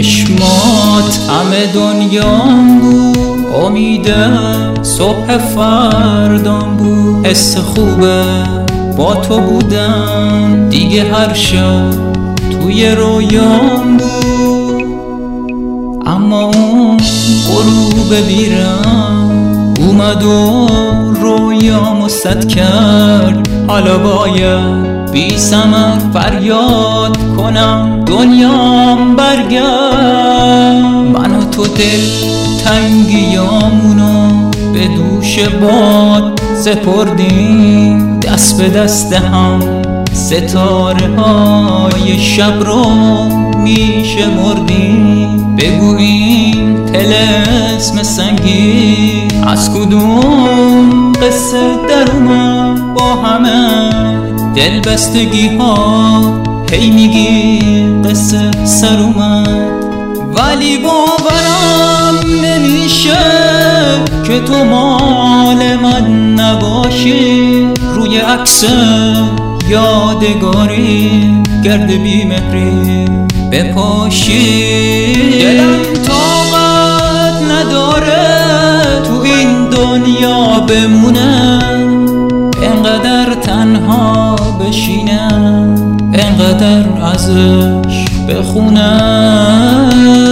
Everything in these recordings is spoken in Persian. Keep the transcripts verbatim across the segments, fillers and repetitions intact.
چشمات همه دنیام بود، امید صبح فردام بود. حس خوبه با تو بودم، دیگه هر شب توی رویام بود. اما اون غروب بیرم اومد و رویامو سد کرد. حالا باید بی ثمر فریاد کنم دنیام برگرد. من و تو دل تنگیامونو به دوش باد سپردیم، دست به دست هم ستاره های شب رو میشه مردیم. بگو این طلسم سنگین از کدوم قصه در اومد با همه دلبستگی ها؟ هی میگی قصه سر اومد، ولی باورم نمیشه که تو مال من نباشی. روی عکس یادگاری گرد بیمهری بپاشی. دلم طاقت نداره تو این دنیا بمونه، انقدر تنها بشینم، انقدر ازش بخونم.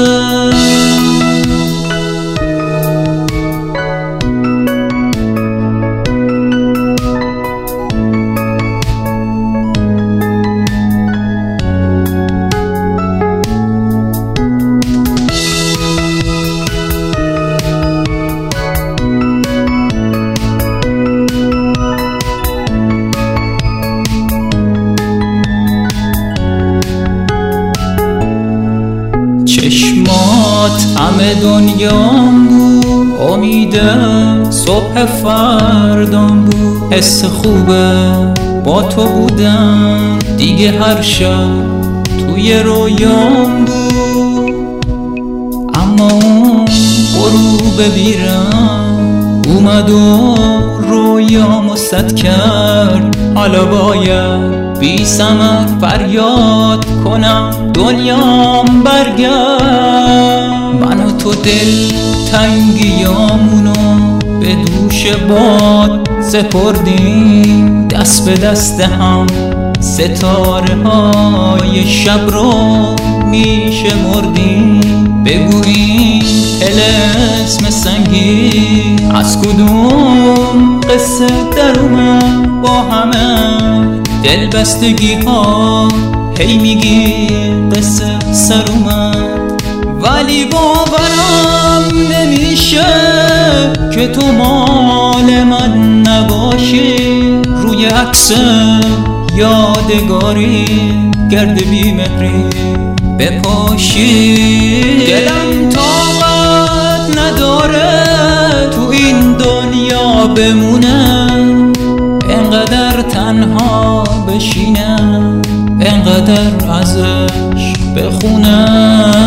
چشمات همه دنیام بود، امید صبح فردام بود. حس خوبه با تو بودم، دیگه هر شب توی رویام بود. اما اون غروب بیرم اومد و رویامو سد کرد. حالا باید بی ثمر فریاد کنم دنیام برگرد. من و تو دل تنگیامونو به دوش باد سپردیم، دست به دست هم ستاره های شب رو میشه مردیم. بگو این طلسم سنگین از کدوم قصه در اومد با همه دلبستگی ها؟ هی میگی قصه سر اومد، ولی باورم نمیشه که تو مال من نباشی. روی عکس یادگاری گرد بیمهری بپاشی. دلم طاقت نداره تو این دنیا بمونم، انقدر تنها بشینم، انقدر ازش بخونم.